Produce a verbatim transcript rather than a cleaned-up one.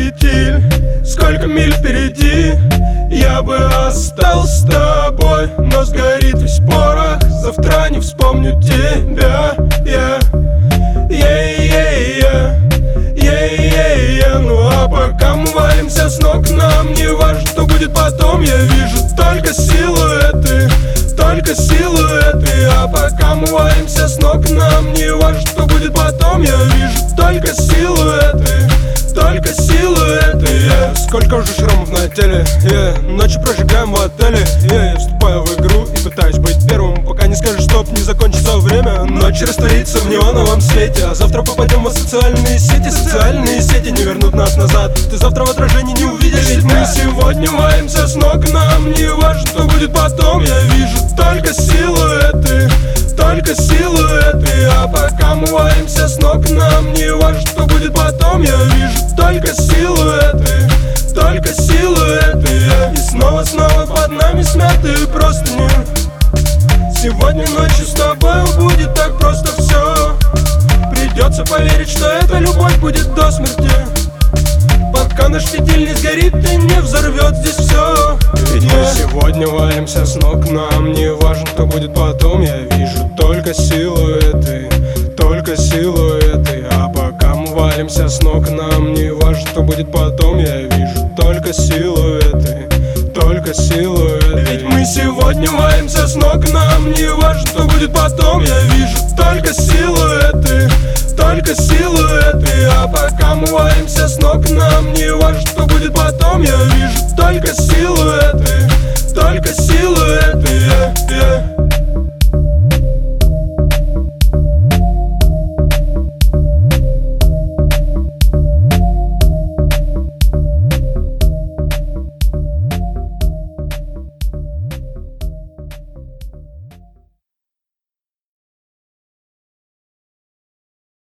фитиль, сколько миль впереди. Я бы остался с тобой, но сгорит весь порох. Завтра не вспомню тебя. Yeah. Yeah, yeah, yeah. Yeah, yeah, yeah. Ну а пока мы валимся с ног, нам не важно, что будет потом. Я вижу только силуэты, только силуэты. А пока мы валимся с ног, нам не важно, что будет потом. Я вижу только силуэты, только силуэты. Yeah. Сколько уже шрамов на теле, yeah. Ночью прожигаем в отеле, yeah. Я вступаю в игру и пытаюсь быть первым, пока не скажешь стоп, не закончится время. Ночь растворится в неоновом свете, а завтра попадем в социальные сети. Социальные сети не вернут нас назад, ты завтра в отражении не увидишь. Ведь мы сегодня валимся с ног, нам не важно, что будет потом. Я вижу только силуэты, только силуэты. А пока мы валимся с ног, нам не важно, что будет потом. Я вижу только силуэты, только силуэты. И снова, снова под нами смятые простыни. Сегодня ночью с тобой будет так просто все. Придется поверить, что эта любовь будет до смерти. Пока наш фитиль не сгорит и не взорвет здесь все. Ведь мы сегодня валимся с ног, нам не важно, что будет потом. Я вижу только силуэты, только силуэты. А пока мы валимся с ног, нам не важно, что будет потом. Я вижу только силуэты, только силуэты. Ведь мы сегодня валимся с ног, нам не важно, что будет потом. Я вижу только силуэты, только силуэты.